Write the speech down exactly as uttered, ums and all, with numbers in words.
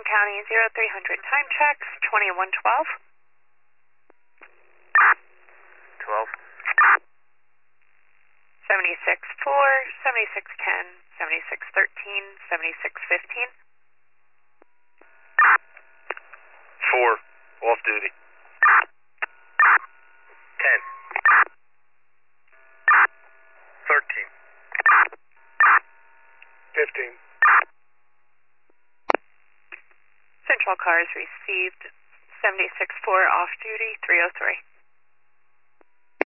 County zero three hundred time checks, twenty-one twelve. twelve. seventy-six four, seventy-six ten, seventy-six thirteen, seventy-six fifteen. four, off duty. ten. thirteen. fifteen. Central cars received seventy-six four off duty, three oh three.